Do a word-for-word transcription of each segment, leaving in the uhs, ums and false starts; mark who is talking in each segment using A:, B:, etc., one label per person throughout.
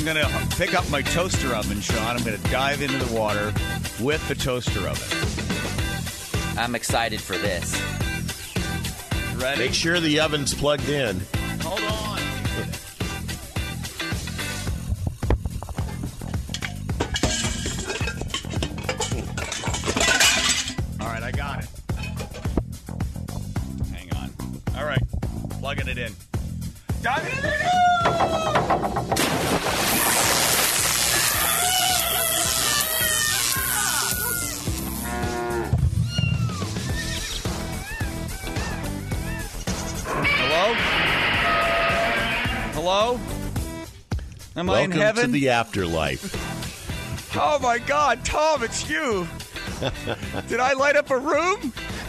A: I'm going to pick up my toaster oven, Sean. I'm going to dive into the water with the toaster oven.
B: I'm excited for this.
A: Ready?
C: Make sure the oven's plugged in.
A: Hold on. All right, I got it. Hang on. All right, plugging it in. Dive in there. Hello? Hello? Am I in
C: Welcome
A: heaven?
C: to the afterlife.
A: Oh, my God. Tom, it's you. Did I light up a room?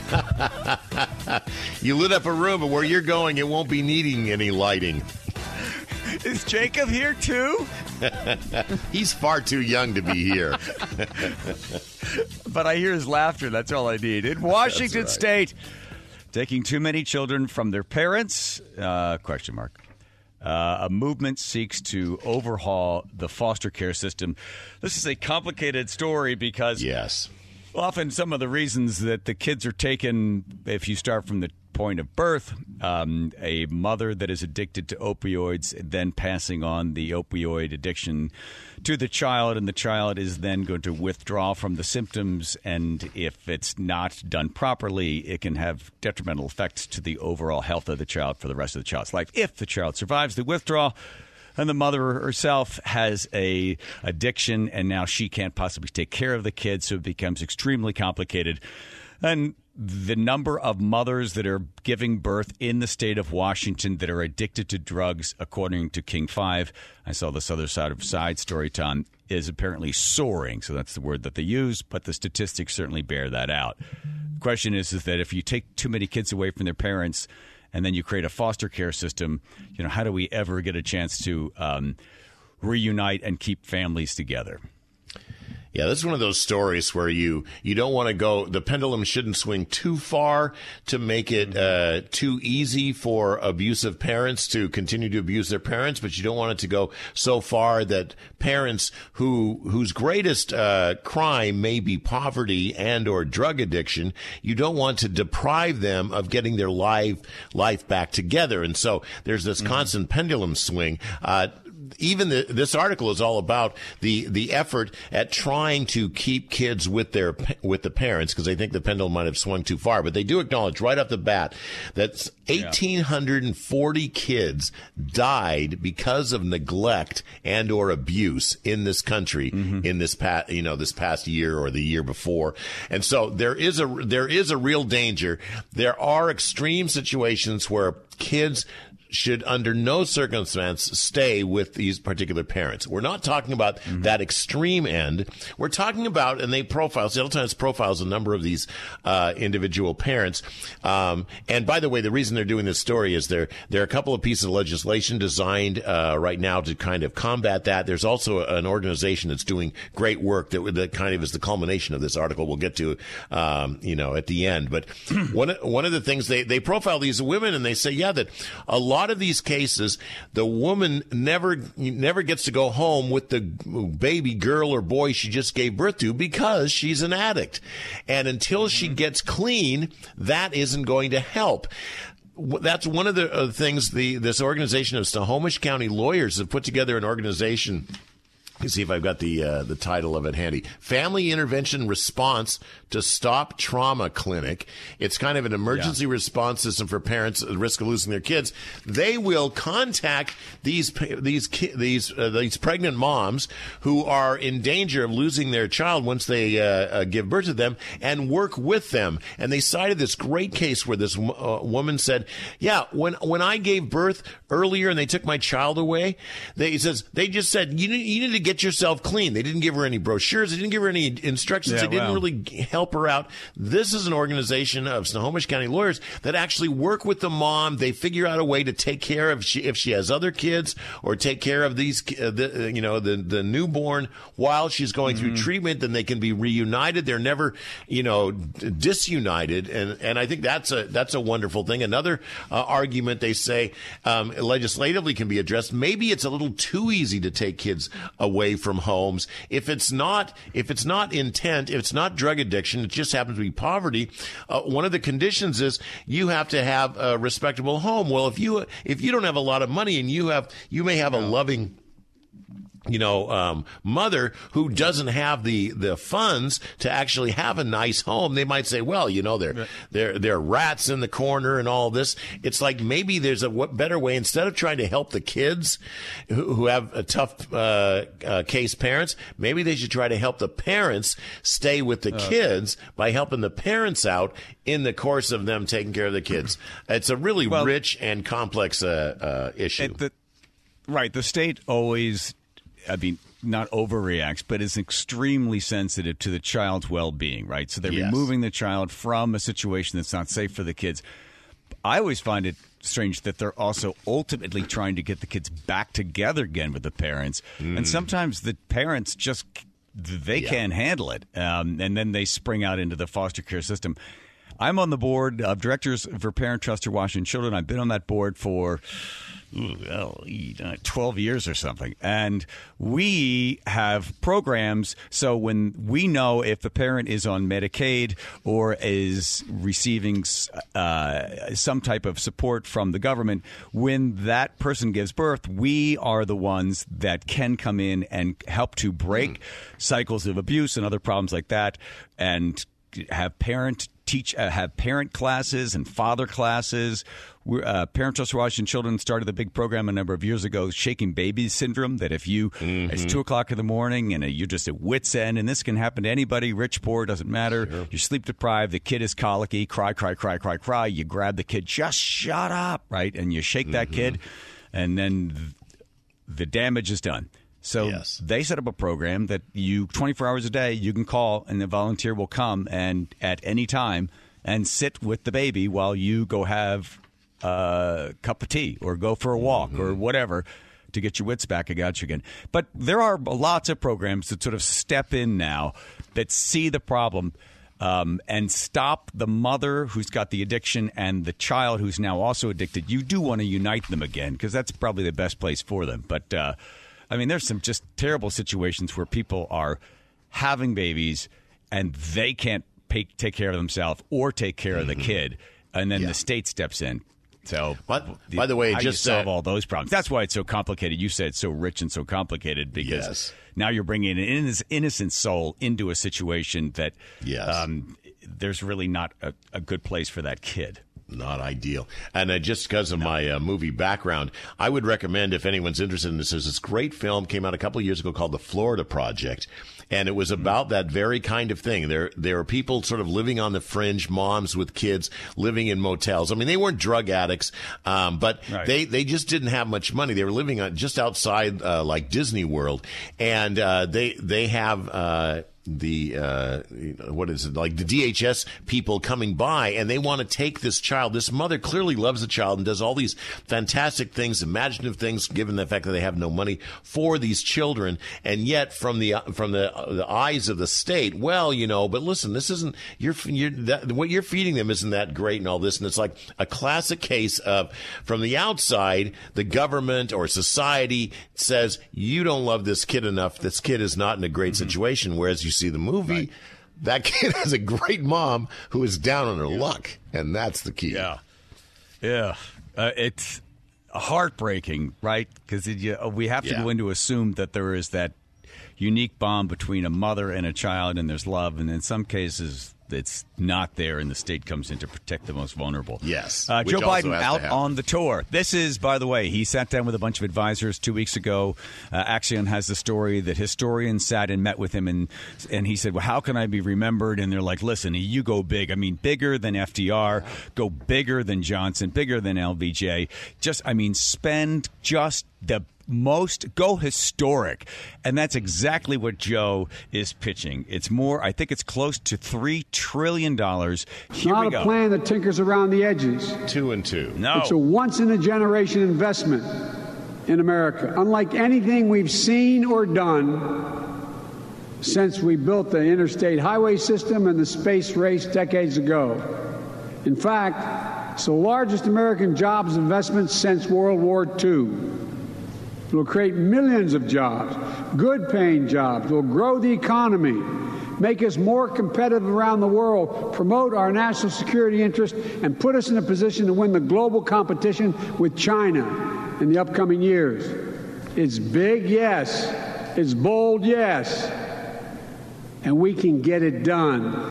C: You lit up a room, but where you're going, it won't be needing any lighting.
A: Is Jacob here, too?
C: He's far too young to be here.
A: But I hear his laughter. That's all I need. In Washington
C: right.
A: State, taking too many children from their parents? Uh, question mark. Uh, a movement seeks to overhaul the foster care system. This is a complicated story because
C: Yes.
A: often some of the reasons that the kids are taken, if you start from the point of birth, um, a mother that is addicted to opioids, then passing on the opioid addiction to the child, and the child is then going to withdraw from the symptoms, and if it's not done properly, it can have detrimental effects to the overall health of the child for the rest of the child's life. If the child survives the withdrawal, and the mother herself has a addiction, and now she can't possibly take care of the kid, so it becomes extremely complicated. And the number of mothers that are giving birth in the state of Washington that are addicted to drugs, according to King five, I saw this other side of side story, Tom, is apparently soaring. So that's the word that they use, but the statistics certainly bear that out. The question is, is that if you take too many kids away from their parents and then you create a foster care system, you know, how do we ever get a chance to um, reunite and keep families together?
C: Yeah, this is one of those stories where you, you don't want to go, the pendulum shouldn't swing too far to make it uh, too easy for abusive parents to continue to abuse their parents, but you don't want it to go so far that parents who whose greatest uh, crime may be poverty and or drug addiction, you don't want to deprive them of getting their life, life back together. And so there's this mm-hmm. constant pendulum swing. Uh, Even the, this article is all about the, the effort at trying to keep kids with their with the parents, because they think the pendulum might have swung too far. But they do acknowledge right off the bat that one thousand eight hundred forty kids died because of neglect and or abuse in this country mm-hmm. in this past you know this past year or the year before. And so there is a there is a real danger. There are extreme situations where kids should under no circumstance stay with these particular parents. We're not talking about mm-hmm. that extreme end. We're talking about, and they profile, Seattle Times profiles a number of these uh, individual parents. Um, and by the way, the reason they're doing this story is there, there are a couple of pieces of legislation designed uh, right now to kind of combat that. There's also an organization that's doing great work that, that kind of is the culmination of this article we'll get to, um, you know, at the end. But one, one of the things they, they profile these women, and they say, yeah, that a lot of these cases, the woman never never gets to go home with the baby girl or boy she just gave birth to because she's an addict. And until she gets clean, that isn't going to help. That's one of the uh, things the this organization of Snohomish County lawyers have put together, an organization. Let's see if I've got the uh, the title of it handy. Family Intervention Response to Stop Trauma Clinic. It's kind of an emergency yeah. response system for parents at risk of losing their kids. They will contact these these these uh, these pregnant moms who are in danger of losing their child once they uh, uh, give birth to them, and work with them. And they cited this great case where this uh, woman said, "Yeah, when when I gave birth earlier and they took my child away, they he says they just said you need, you need to get get yourself clean. They didn't give her any brochures. They didn't give her any instructions.
A: Yeah,
C: they didn't
A: well.
C: really help her out. This is an organization of Snohomish County lawyers that actually work with the mom. They figure out a way to take care of she, if she has other kids or take care of these, uh, the, you know, the, the newborn while she's going mm-hmm. through treatment. Then they can be reunited. They're never, you know, disunited. And, and I think that's a, that's a wonderful thing. Another uh, argument they say um, legislatively can be addressed. Maybe it's a little too easy to take kids away from homes. If it's not, if it's not intent, if it's not drug addiction, it just happens to be poverty. Uh, one of the conditions is you have to have a respectable home. Well, if you if you don't have a lot of money and you have you may have a loving, you know, um, mother who doesn't have the, the funds to actually have a nice home, they might say, well, you know, there, right. there, there are rats in the corner and all this. It's like maybe there's a w- better way. Instead of trying to help the kids who, who have a tough uh, uh, case parents, maybe they should try to help the parents stay with the uh, kids by helping the parents out in the course of them taking care of the kids. It's a really well, rich and complex uh, uh, issue.
A: The, right. The state always... I mean, not overreacts, but is extremely sensitive to the child's well-being, right? So they're yes. removing the child from a situation that's not safe for the kids. I always find it strange that they're also ultimately trying to get the kids back together again with the parents. Mm. And sometimes the parents just, they yeah. can't handle it. Um, and then they spring out into the foster care system. I'm on the board of directors for Parent Trust for Washington Children. I've been on that board for ooh, well, twelve years or something. And we have programs. So when we know if the parent is on Medicaid or is receiving uh, some type of support from the government, when that person gives birth, we are the ones that can come in and help to break mm. cycles of abuse and other problems like that, and have parent teach uh, have parent classes and father classes. We're, uh, Parent Trust for Washington Children started a big program a number of years ago, Shaking Babies Syndrome, that if you mm-hmm. it's two o'clock in the morning and you're just at wit's end, and this can happen to anybody, rich, poor, doesn't matter. Sure. You're sleep deprived, the kid is colicky, cry, cry, cry, cry, cry. You grab the kid, just shut up, right? And you shake that mm-hmm. kid, and then th- the damage is done. So yes. they set up a program that you twenty-four hours a day, you can call and the volunteer will come and at any time and sit with the baby while you go have a cup of tea or go for a walk mm-hmm. or whatever to get your wits back about you again. But there are lots of programs that sort of step in now that see the problem um, and stop the mother who's got the addiction and the child who's now also addicted. You do want to unite them again because that's probably the best place for them. But uh I mean, there's some just terrible situations where people are having babies and they can't pay, take care of themselves or take care mm-hmm. of the kid, and then yeah. the state steps in. So,
C: but, the, by the way,
A: how
C: just
A: you solve
C: uh,
A: all those problems. That's why it's so complicated. You said it's so rich and so complicated because
C: yes.
A: now you're bringing an innocent soul into a situation that
C: yes. um,
A: there's really not a, a good place for that kid.
C: Not ideal. And uh, just because of no. my uh, movie background, I would recommend, if anyone's interested in this, there's this great film came out a couple of years ago called The Florida Project. And it was about that very kind of thing. There, there are people sort of living on the fringe, moms with kids living in motels. I mean, they weren't drug addicts, um, but right. they, they just didn't have much money. They were living on, just outside, uh, like Disney World. And, uh, they, they have, uh, the uh what is it like the D H S people coming by, and they want to take this child. This mother clearly loves the child and does all these fantastic things, imaginative things, given the fact that they have no money for these children. And yet from the from the the eyes of the state, well, you know, but listen, this isn't you're, you're that, what you're feeding them isn't that great and all this. And it's like a classic case of, from the outside, the government or society says you don't love this kid enough, this kid is not in a great mm-hmm. situation, whereas you see the movie, right. that kid has a great mom who is down on her yeah. luck, and that's the key.
A: Yeah, yeah, uh, it's heartbreaking, right? Because uh, we have to yeah. go into assume that there is that unique bond between a mother and a child, and there's love, and in some cases it's not there, and the state comes in to protect the most vulnerable.
C: Yes.
A: Uh, Joe Biden out on the tour. This is, by the way, he sat down with a bunch of advisors two weeks ago. Uh, Axion has the story that historians sat and met with him, and and he said, well, how can I be remembered? And they're like, listen, you go big. I mean, bigger than F D R, go bigger than Johnson, bigger than L B J. Just, I mean, spend just the most go historic, and that's exactly what Joe is pitching. It's more, I think it's close to three trillion dollars. Here
B: Not
A: we
B: a
A: go.
B: plan that tinkers around the edges.
C: Two and two.
A: No.
B: It's a once-in-a-generation investment in America, unlike anything we've seen or done since we built the interstate highway system and the space race decades ago. In fact, it's the largest American jobs investment since World War Two. It will create millions of jobs, good-paying jobs. It will grow the economy, make us more competitive around the world, promote our national security interests, and put us in a position to win the global competition with China in the upcoming years. It's big, yes. It's bold, yes. And we can get it done.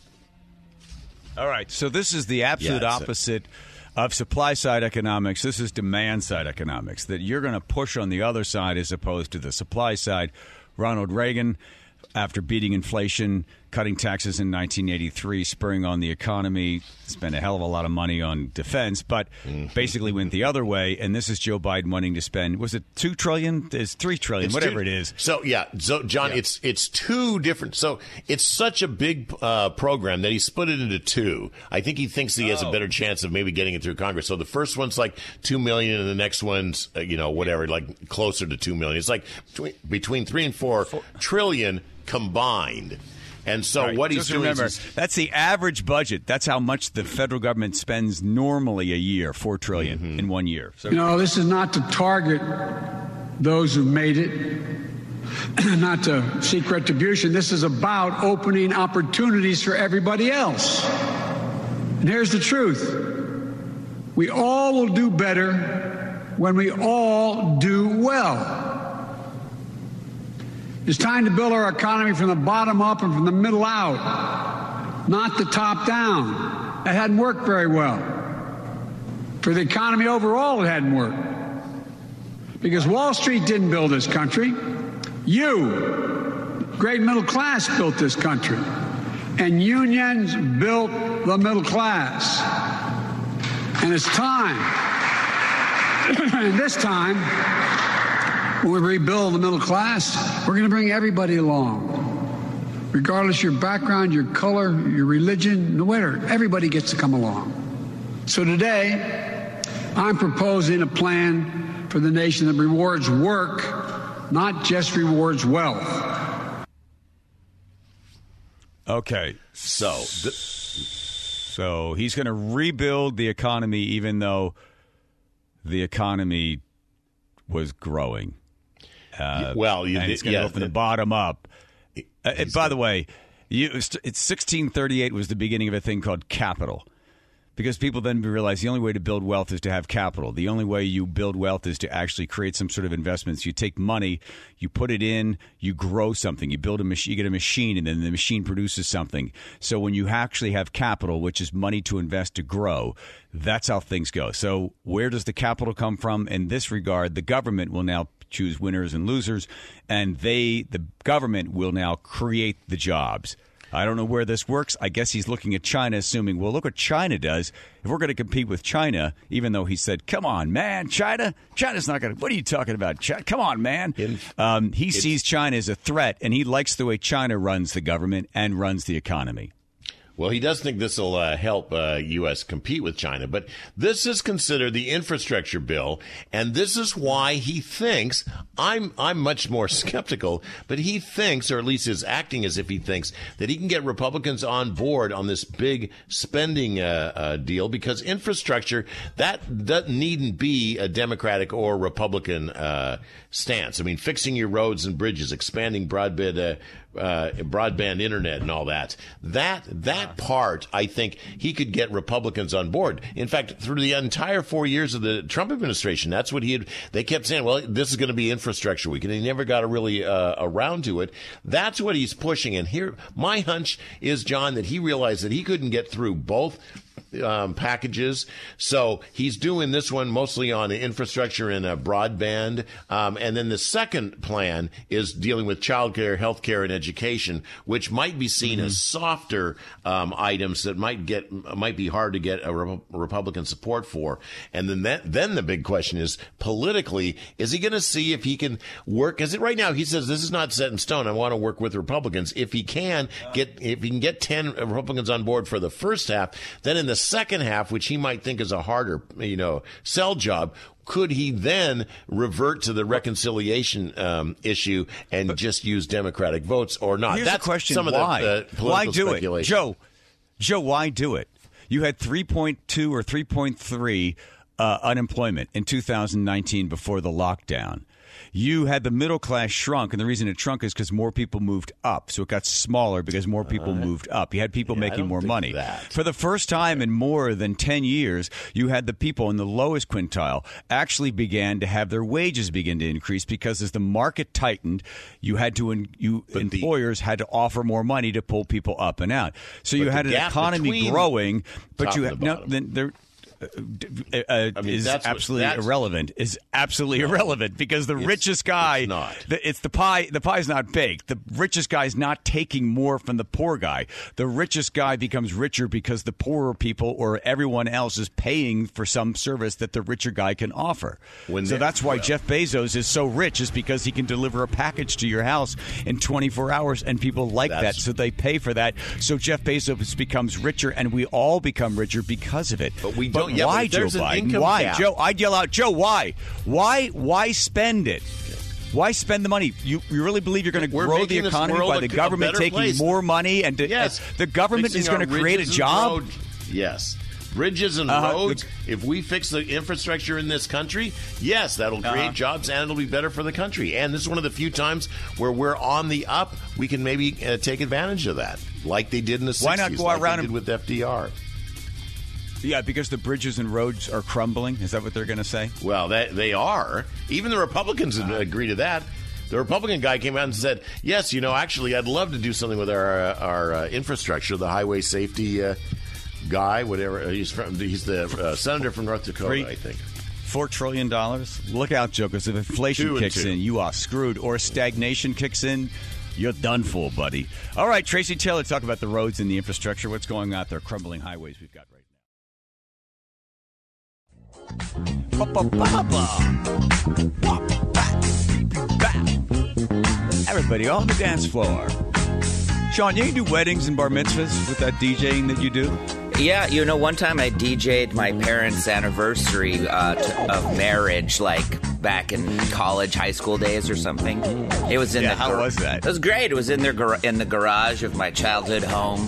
A: All right, so this is the absolute
C: Yeah,
A: opposite of supply-side economics. This is demand-side economics, that you're going to push on the other side as opposed to the supply side. Ronald Reagan, after beating inflation, cutting taxes in nineteen eighty-three, spurring on the economy, spent a hell of a lot of money on defense, but mm-hmm. basically went the other way. And this is Joe Biden wanting to spend, was it two trillion dollars? It's three trillion dollars, whatever
C: two,
A: it is.
C: So, yeah, so John, yeah. it's it's two different. So it's such a big uh, program that he split it into two. I think he thinks he has oh. a better chance of maybe getting it through Congress. So the first one's like two million dollars and the next one's, uh, you know, whatever, like closer to two million dollars. It's like between, between three and four, four trillion combined. And so
A: right.
C: what he's
A: Just
C: doing
A: remember,
C: is
A: that's the average budget. That's how much the federal government spends normally a year, four trillion dollars mm-hmm. in one year. So,
B: you know, this is not to target those who've made it, not to seek retribution. This is about opening opportunities for everybody else. And here's the truth. We all will do better when we all do well. It's time to build our economy from the bottom up and from the middle out, not the top down. That hadn't worked very well. For the economy overall, it hadn't worked. Because Wall Street didn't build this country. You, great middle class, built this country. And unions built the middle class. And it's time, and this time, when we rebuild the middle class, we're going to bring everybody along. Regardless of your background, your color, your religion, no matter, everybody gets to come along. So today, I'm proposing a plan for the nation that rewards work, not just rewards wealth.
A: Okay,
C: so th-
A: so he's going to rebuild the economy even though the economy was growing. Uh,
C: well, you,
A: and it's going to
C: yeah,
A: go from the, the bottom up. Uh, and by the way, you, it's sixteen thirty-eight was the beginning of a thing called capital, because people then realized the only way to build wealth is to have capital. The only way you build wealth is to actually create some sort of investments. You take money, you put it in, you grow something. You build a machine, you get a machine, and then the machine produces something. So when you actually have capital, which is money to invest to grow, that's how things go. So where does the capital come from? In this regard, the government will now choose winners and losers, and they, the government, will now create the jobs. I don't know where this works. I guess he's looking at China, assuming, well, look what China does. If we're going to compete with China, even though he said, come on, man, China, China's not going to, what are you talking about? China? Come on, man. Um, he sees China as a threat, and he likes the way China runs the government and runs the economy.
C: Well, he does think this will uh, help uh, U S compete with China, but this is considered the infrastructure bill, and this is why he thinks, I'm I'm much more skeptical, but he thinks, or at least is acting as if he thinks, that he can get Republicans on board on this big spending uh, uh, deal, because infrastructure, that, that needn't be a Democratic or Republican uh, stance. I mean, fixing your roads and bridges, expanding broadband uh, Uh, broadband internet and all that. That that part, I think he could get Republicans on board. In fact, through the entire four years of the Trump administration, that's what he had. They kept saying, "Well, this is going to be infrastructure week," and he never got really uh, around to it. That's what he's pushing. And here, my hunch is, John, that he realized that he couldn't get through both um, packages. So he's doing this one mostly on infrastructure and uh, broadband. Um, and then the second plan is dealing with childcare, healthcare, and education, which might be seen mm-hmm. as softer um, items that might get might be hard to get a Re- Republican support for. And then that, then the big question is, politically, is he going to see if he can work? Because right now he says this is not set in stone. I want to work with Republicans. If he can get if he can get ten Republicans on board for the first half, then in the second half, which he might think is a harder, you know, sell job, could he then revert to the reconciliation um, issue and but, just use Democratic votes or not?
A: Here's
C: That's
A: the question:
C: some
A: why?
C: Of the, uh,
A: why do
C: speculation.
A: it, Joe? Joe, why do it? You had three point two or three point three uh, unemployment in two thousand nineteen before the lockdown. You had the middle class shrunk, and the reason it shrunk is because more people moved up. So it got smaller because more people uh, moved up. You had people
C: yeah,
A: making more money.
C: That.
A: For the first time in more than ten years, you had the people in the lowest quintile actually began to have their wages begin to increase because as the market tightened, you had to you but employers the, had to offer more money to pull people up and out. So you had an economy growing, but you had no then there. Uh, uh, I mean, is absolutely what, irrelevant. Is absolutely no, irrelevant because the richest guy,
C: it's, not.
A: The, it's the pie. The pie's not baked. The richest guy is not taking more from the poor guy. The richest guy becomes richer because the poorer people or everyone else is paying for some service that the richer guy can offer. When so that's why well, Jeff Bezos is so rich, is because he can deliver a package to your house in twenty-four hours, and people like that, so they pay for that. So Jeff Bezos becomes richer, and we all become richer because of it.
C: But we
A: but
C: don't. Yeah,
A: why, Joe Biden? Why, cap. Joe? I'd yell out, Joe, why? Why Why spend it? Why spend the money? You, you really believe you're going to grow the economy by the government taking
C: place.
A: more money? And to,
C: yes.
A: uh, the government Fixing is going to create a job?
C: Road, yes. Bridges and uh, roads, the, if we fix the infrastructure in this country, yes, that'll create uh, jobs and it'll be better for the country. And this is one of the few times where we're on the up. We can maybe uh, take advantage of that, like they did in the sixties.
A: Why not go
C: like
A: around
C: they
A: and,
C: did with F D R?
A: Yeah, because the bridges and roads are crumbling. Is that what they're going to say?
C: Well, that, they are. Even the Republicans uh, agree to that. The Republican guy came out and said, yes, you know, actually, I'd love to do something with our uh, our uh, infrastructure, the highway safety uh, guy, whatever. He's from. He's the uh, senator from North Dakota, Three, I think.
A: Four trillion dollars? Look out, Joe, because if inflation two kicks in, you are screwed. Or stagnation kicks in, you're done for, buddy. All right, Tracy Taylor, talk about the roads and the infrastructure. What's going on out there? Crumbling highways we've got right now. Everybody on the dance floor. Sean, you do weddings and bar mitzvahs with that DJing that you do?
D: Yeah, you know, one time I D J'd my parents' anniversary uh, to, of marriage, like back in college, high school days or something. It was in
A: yeah,
D: the.
A: How
D: gar-
A: was that?
D: It was great. It was in their gar- in the garage of my childhood home.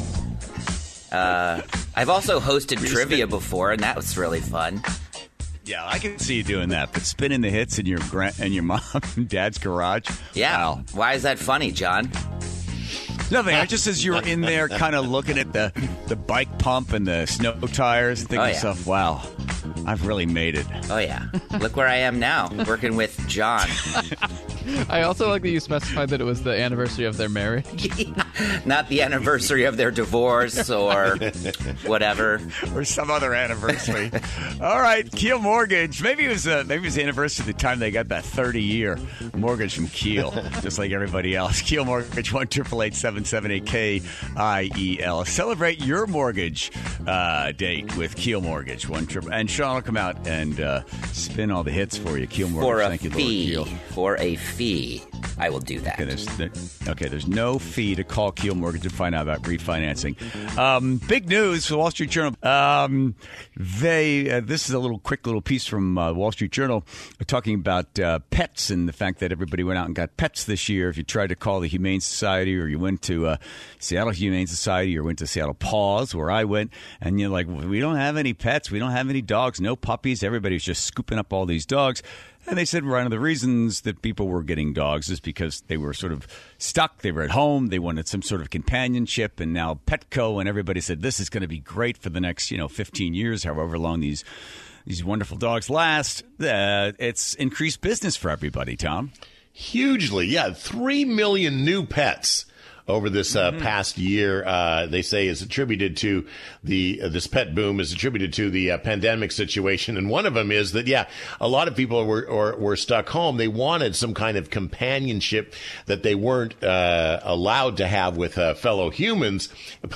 D: Uh, I've also hosted trivia before, and that was really fun.
A: Yeah, I can see you doing that, but spinning the hits in your gra- in your mom and dad's garage.
D: Yeah.
A: Wow.
D: Why is that funny, John?
A: Nothing. I just as you were in there, kind of looking at the, the bike pump and the snow tires, thinking
D: oh,
A: to
D: yeah.
A: yourself, "Wow, I've really made it."
D: Oh yeah, look where I am now, working with John.
E: I also like that you specified that it was the anniversary of their marriage.
D: Not the anniversary of their divorce or whatever.
A: Or some other anniversary. All right, Keel Mortgage. Maybe it was uh, maybe it was the anniversary of the time they got that thirty-year mortgage from Keel, just like everybody else. Keel Mortgage, one triple eight seven seven eight K I E L. Celebrate your mortgage uh, date with Keel Mortgage. One triple, and Sean will come out and uh, spin all the hits for you. Keel Mortgage.
D: For a
A: Thank you,
D: fee.
A: Lord Keel.
D: For a fee. I will do that.
A: Okay there's, there, okay, there's no fee to call Keel Mortgage to find out about refinancing. Um, big news for the Wall Street Journal. Um, they uh, this is a little quick little piece from uh, Wall Street Journal talking about uh, pets and the fact that everybody went out and got pets this year. If you tried to call the Humane Society or you went to uh, Seattle Humane Society or went to Seattle Paws, where I went, and you're like, we don't have any pets. We don't have any dogs. No puppies. Everybody's just scooping up all these dogs. And they said one of the reasons that people were getting dogs is because they were sort of stuck. They were at home. They wanted some sort of companionship. And now Petco and everybody said this is going to be great for the next, you know, fifteen years, however long these these wonderful dogs last. Uh, it's increased business for everybody, Tom.
C: Hugely. Yeah, three million new pets over this uh,
A: Mm-hmm.
C: past year. Uh, they say is attributed to the uh, this pet boom is attributed to the uh, pandemic situation, and one of them is that yeah, a lot of people were or, were stuck home. They wanted some kind of companionship that they weren't uh, allowed to have with uh, fellow humans.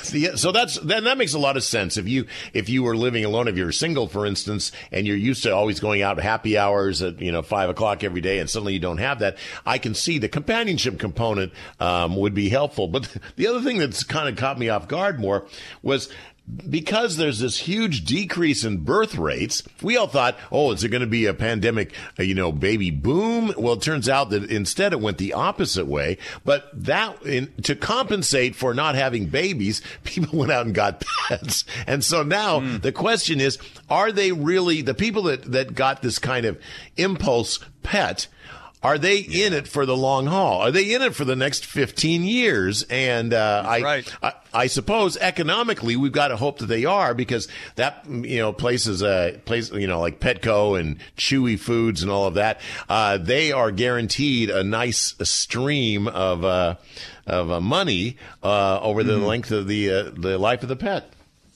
C: So that's then that makes a lot of sense. If you if you were living alone, if you're single, for instance, and you're used to always going out to happy hours at you know five o'clock every day, and suddenly you don't have that, I can see the companionship component um, would be helpful. But the other thing that's kind of caught me off guard more was, because there's this huge decrease in birth rates, we all thought, oh, is there going to be a pandemic, uh, you know, baby boom? Well, it turns out that instead it went the opposite way. But that, in, to compensate for not having babies, people went out and got pets. And so now mm. the question is, are they really, the people that, that got this kind of impulse pet, are they yeah. in it for the long haul? Are they in it for the next fifteen years? And uh, I,
A: right.
C: I, I suppose economically, we've got to hope that they are, because that you know places, uh, place you know like Petco and Chewy Foods and all of that, uh, they are guaranteed a nice stream of uh, of uh, money uh, over the mm. length of the uh, the life of the pet.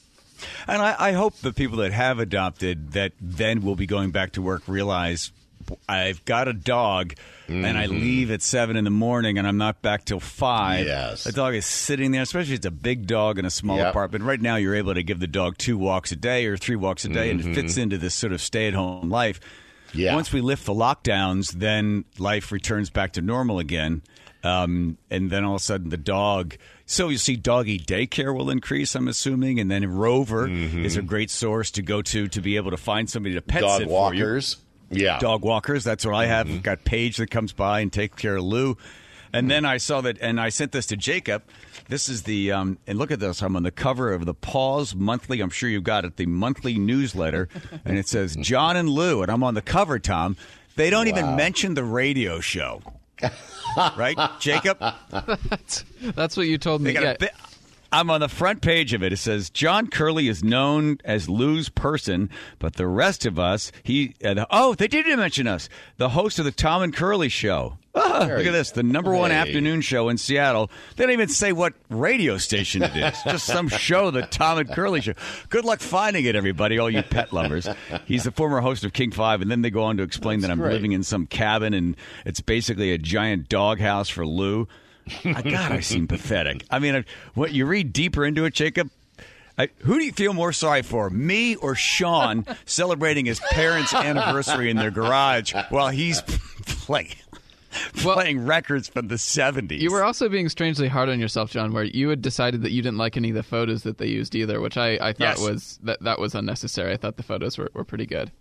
A: And I, I hope the people that have adopted that then will be going back to work realize, I've got a dog, mm-hmm. and I leave at seven in the morning, and I'm not back till five.
C: Yes.
A: The dog is sitting there, especially if it's a big dog in a small
C: yep.
A: apartment. Right now, you're able to give the dog two walks a day or three walks a day, mm-hmm. and it fits into this sort of stay-at-home life.
C: Yeah.
A: Once we lift the lockdowns, then life returns back to normal again, um, and then all of a sudden the dog... So you see doggy daycare will increase, I'm assuming, and then Rover mm-hmm. is a great source to go to to be able to find somebody to pet
C: dog
A: sit
C: walkers.
A: for you.
C: Yeah.
A: Dog walkers. That's what I have.
C: Mm-hmm.
A: Got Paige that comes by and takes care of Lou. And mm-hmm. then I saw that, and I sent this to Jacob. This is the, um, and look at this. I'm on the cover of the Paws Monthly. I'm sure you've got it, the monthly newsletter. And it says John and Lou. And I'm on the cover, Tom. They don't wow. even mention the radio show. Right, Jacob?
E: that's, that's what you told me. Yeah.
A: Bi- I'm on the front page of it. It says, John Curley is known as Lou's person, but the rest of us, he, uh, the, oh, they didn't mention us, the host of the Tom and Curley show. Ah, look at this, the number one hey. afternoon show in Seattle. They don't even say what radio station it is. Just some show, the Tom and Curley show. Good luck finding it, everybody, all you pet lovers. He's the former host of King five, and then they go on to explain That's that I'm great. living in some cabin, and it's basically a giant doghouse for Lou. I, God, I seem pathetic. I mean, what you read deeper into it, Jacob, I, who do you feel more sorry for, me or Sean celebrating his parents' anniversary in their garage while he's playing, well, playing records from the seventies?
E: You were also being strangely hard on yourself, John, where you had decided that you didn't like any of the photos that they used either, which I, I thought yes. was that, that was unnecessary. I thought the photos were, were pretty good.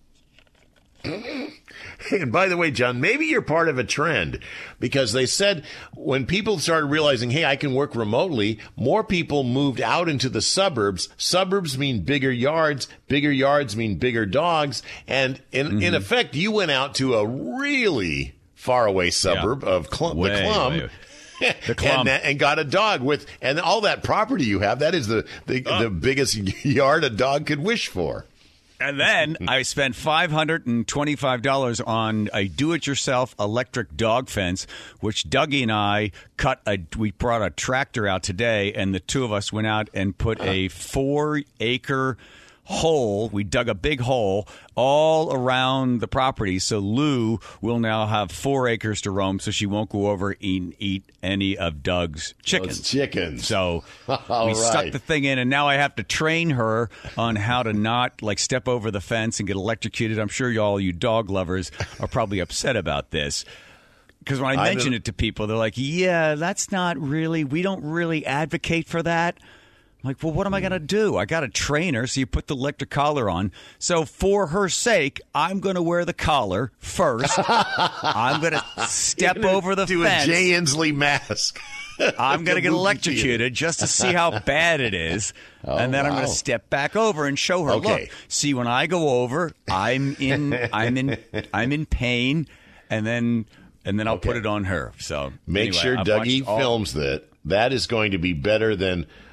C: And by the way, John, maybe you're part of a trend, because they said when people started realizing, hey, I can work remotely, more people moved out into the suburbs. Suburbs mean bigger yards. Bigger yards mean bigger dogs. And in, mm-hmm. in effect, you went out to a really faraway suburb yeah. of Cl-
A: way,
C: the Clum.
A: Way, way. The Clum.
C: and, and got a dog with, and all that property you have. That is the, the, oh. the biggest yard a dog could wish for.
A: And then I spent five hundred twenty-five dollars on a do-it-yourself electric dog fence, which Dougie and I cut. A, we brought a tractor out today, and the two of us went out and put a four-acre hole. We dug a big hole all around the property, so Lou will now have four acres to roam, so she won't go over and eat any of Doug's chickens.
C: Those chickens.
A: So we
C: right.
A: stuck the thing in, and now I have to train her on how to not like step over the fence and get electrocuted. I'm sure y'all, you dog lovers, are probably upset about this. Because when I mention it to people, they're like, yeah, that's not really, we don't really advocate for that. I'm like, well, what am I going to do? I got a trainer, so you put the electric collar on. So for her sake, I'm going to wear the collar first. I'm going to step over the
C: do
A: fence.
C: Do a Jay Inslee mask.
A: I'm going to get electrocuted just to see how bad it is. Oh, and then wow. I'm going to step back over and show her,
C: okay.
A: look, see, when I go over, I'm in I'm in I'm in pain, and then and then I'll
C: okay.
A: put it on her. So
C: make
A: anyway,
C: sure
A: I've
C: Dougie
A: all-
C: films that. That is going to be better than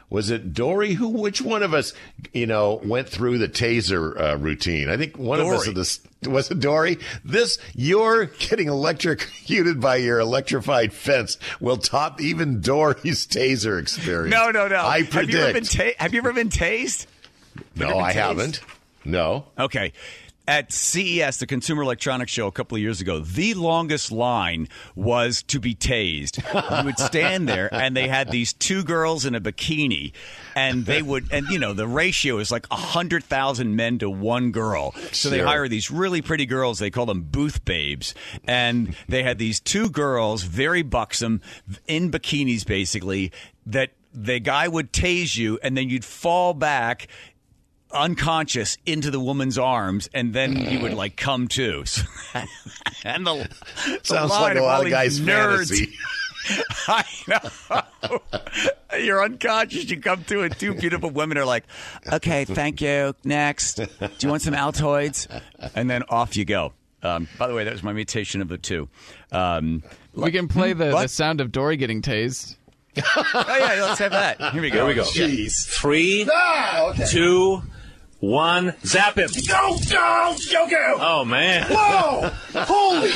C: Was it Dory? Who? Which one of us, you know, went through the taser uh, routine? I think one
A: Dory.
C: of us at this was it Dory. This you're getting electrocuted by your electrified fence will top even Dory's taser experience.
A: No, no, no.
C: I predict.
A: Have you ever been, ta- have you ever been tased?
C: No,
A: Have you ever been
C: I
A: tased?
C: haven't. No.
A: Okay. At C E S, the Consumer Electronics Show, a couple of years ago, the longest line was to be tased. You would stand there, and they had these two girls in a bikini, and they would, and you know, the ratio is like one hundred thousand men to one girl. So they
C: Sure.
A: hire these really pretty girls. They call them booth babes. And they had these two girls, very buxom, in bikinis, basically, that the guy would tase you, and then you'd fall back unconscious into the woman's arms, and then you would like come to. And the, the
C: Sounds
A: line
C: like a
A: of
C: lot
A: all
C: of guys'
A: these nerds.
C: fantasy.
A: I know. You're unconscious. You come to, and two beautiful women are like, "Okay, thank you. Next, do you want some Altoids?" And then off you go. Um, by the way, that was my imitation of the two. Um,
E: We can play the,
A: What?
E: the sound of Dory getting tased.
A: oh yeah, let's have that. Here we go.
F: Here we go.
G: Jeez.
F: Three,
G: Ah, okay.
F: two, one, zap him.
G: Go, go, go, go.
F: Oh, man.
G: Whoa! Holy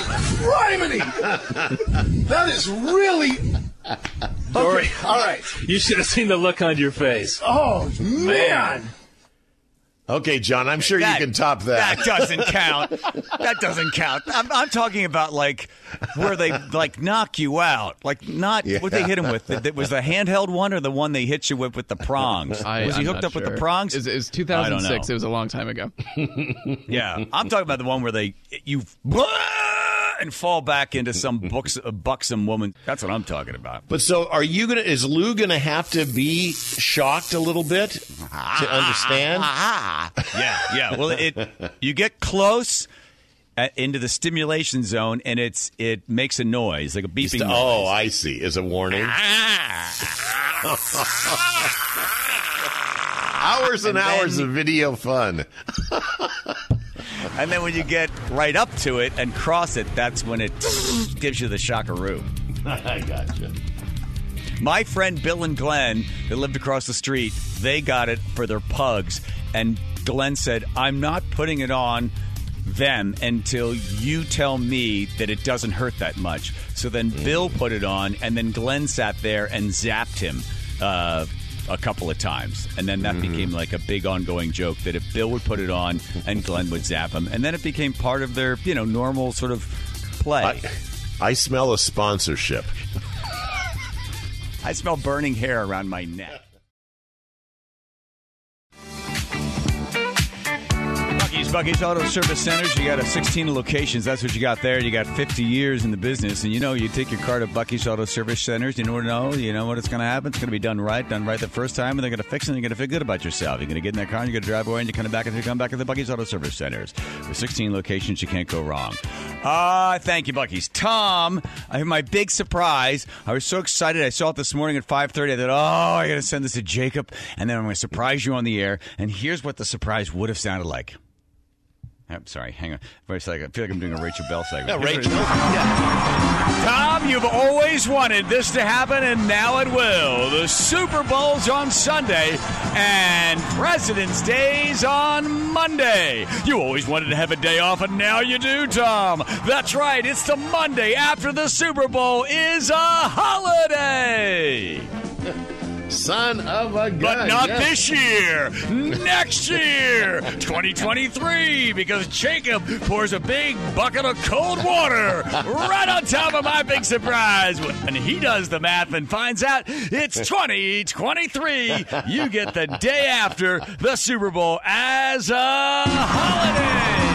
G: criminy! That is really...
F: Dory,
G: Okay, all right.
F: you should have seen the look on your face.
G: Oh, man.
C: Okay, John, I'm sure
A: That-
C: you can top that.
A: That doesn't count. That doesn't count. I'm, I'm talking about like where they like knock you out, like not
C: Yeah.
A: what they hit him with. It was the handheld one or the one they hit you with with the prongs.
E: I,
A: was he
E: I'm
A: hooked
E: not
A: up with the
E: sure.
A: prongs?
E: It was two
A: I don't
E: thousand six.
A: know.
E: It was a long time ago.
A: Yeah, I'm talking about the one where they you and fall back into some books, a buxom woman. That's what I'm talking about.
C: But so, are you gonna? Is Lou gonna have to be shocked a little bit to understand?
A: Yeah, yeah. Well, it you get close at, into the stimulation zone, and it's it makes a noise like a beeping. noise.
C: Oh, I see. As a warning. Hours and,
A: And then-
C: hours of video fun.
A: And then when you get right up to it and cross it, that's when it gives you the shockaroo.
C: I gotcha.
A: My friend Bill and Glenn, that lived across the street, they got it for their pugs. And Glenn said, I'm not putting it on them until you tell me that it doesn't hurt that much. So then Bill put it on, and then Glenn sat there and zapped him uh, a couple of times. And then that became like a big ongoing joke that if Bill would put it on and Glenn would zap him. And then it became part of their, you know, normal sort of play.
C: I, I smell a sponsorship.
A: I smell burning hair around my neck. Bucky's, Bucky's Auto Service Centers. You got a sixteen locations. That's what you got there. You got fifty years in the business. And you know, you take your car to Bucky's Auto Service Centers. You know, know you know what it's going to happen. It's going to be done right, done right the first time. And they're going to fix it and you're going to feel good about yourself. You're going to get in that car and you're going to drive away and you're coming back and you come back to the Bucky's Auto Service Centers. With sixteen locations, you can't go wrong. Ah, uh, thank you, Bucky's. Tom, I have my big surprise. I was so excited. I saw it this morning at five thirty. I thought, oh, I got to send this to Jacob. And then I'm going to surprise you on the air. And here's what the surprise would have sounded like. I'm sorry, hang on for a second. I feel like I'm doing a Rachel Bell segment.
C: Yeah, Rachel.
A: Tom, you've always wanted this to happen, and now it will. The Super Bowl's on Sunday, and President's Day's on Monday. You always wanted to have a day off, and now you do, Tom. That's right. It's the Monday after the Super Bowl is a holiday.
C: Son of a gun.
A: But not
C: yes.
A: this year. Next year. twenty twenty-three. Because Jacob pours a big bucket of cold water right on top of my big surprise. And he does the math and finds out it's twenty twenty-three. You get the day after the Super Bowl as a holiday.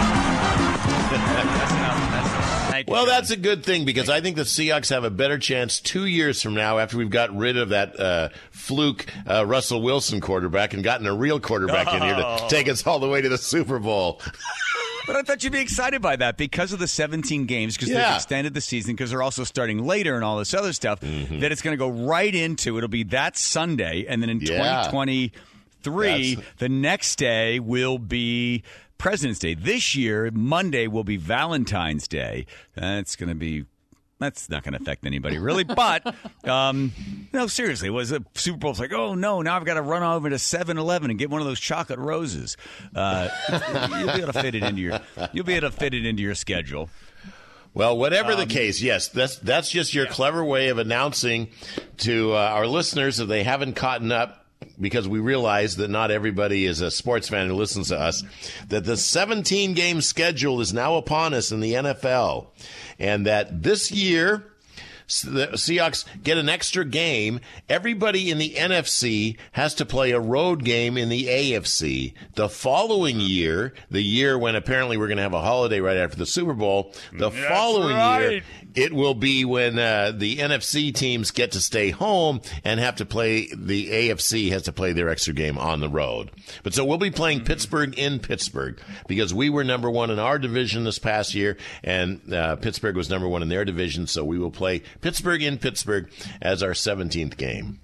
C: Well, that's a good thing because I think the Seahawks have a better chance two years from now after we've got rid of that uh, fluke uh, Russell Wilson quarterback and gotten a real quarterback in here to take us all the way to the Super Bowl.
A: But I thought you'd be excited by that because of the seventeen games, because
C: Yeah.
A: they've extended the season, because they're also starting later and all this other stuff,
C: Mm-hmm.
A: that it's going to go right into, it'll be that Sunday, and then in
C: Yeah.
A: twenty twenty-three,
C: That's-
A: the next day will be President's Day. This year, Monday will be Valentine's Day. That's going to be That's not going to affect anybody, really. But, um, no, seriously, was a Super Bowl? It's like, oh, no, now I've got to run over to seven eleven and get one of those chocolate roses. Uh, you'll be able to fit it into your. You'll be able to fit it into your schedule.
C: Well, whatever
A: Um,
C: the case, yes, that's that's just your clever way of announcing to uh, our listeners, if they haven't caught up, because we realize that not everybody is a sports fan who listens to us, that the seventeen-game schedule is now upon us in the N F L, and that this year the Seahawks get an extra game. Everybody in the N F C has to play a road game in the A F C. The following year, the year when apparently we're going to have a holiday right after the Super Bowl, the
A: That's
C: following
A: right.
C: year, it will be when uh, the N F C teams get to stay home and have to play, the A F C has to play their extra game on the road. But so we'll be playing Pittsburgh in Pittsburgh because we were number one in our division this past year, and uh, Pittsburgh was number one in their division, so we will play Pittsburgh in Pittsburgh as our seventeenth game.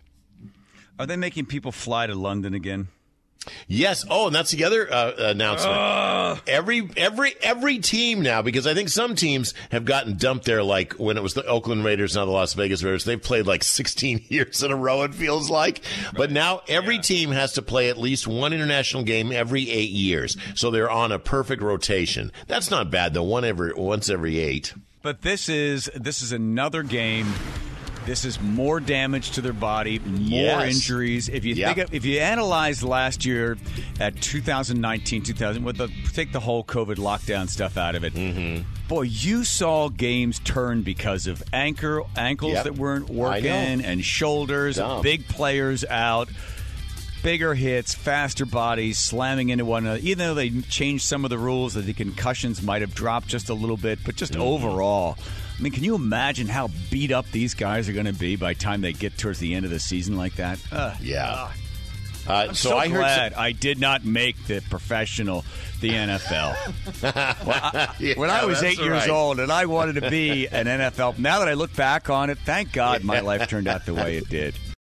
A: Are they making people fly to London again?
C: Yes. Oh, and that's the other uh, announcement.
A: Uh.
C: Every every every team now, because I think some teams have gotten dumped there, like when it was the Oakland Raiders, now the Las Vegas Raiders. They've played like sixteen years in a row, it feels like. But now every
A: Yeah.
C: team has to play at least one international game every eight years. So they're on a perfect rotation. That's not bad, though, one every once every eight.
A: But this is this is another game. This is more damage to their body, more
C: Yes.
A: injuries. If you
C: Yep.
A: think of, if you analyze last year at two thousand nineteen, two thousand, with the take the whole COVID lockdown stuff out of it,
C: Mm-hmm.
A: boy, you saw games turn because of ankle ankles
C: Yep.
A: that weren't
C: I know.
A: working and shoulders,
C: Dumb.
A: big players out. Bigger hits, faster bodies, slamming into one another. Even though they changed some of the rules, that the concussions might have dropped just a little bit, but just
C: Mm-hmm.
A: overall, I mean, can you imagine how beat up these guys are going to be by the time they get towards the end of the season like that? Ugh.
C: Yeah. Uh,
A: I'm so,
C: so, I heard
A: glad
C: some-
A: I did not make the professional, the N F L. Well, I-
C: Yeah,
A: when I was
C: that's
A: eight years
C: right.
A: old and I wanted to be an N F L, now that I look back on it, thank God my life turned out the way it did.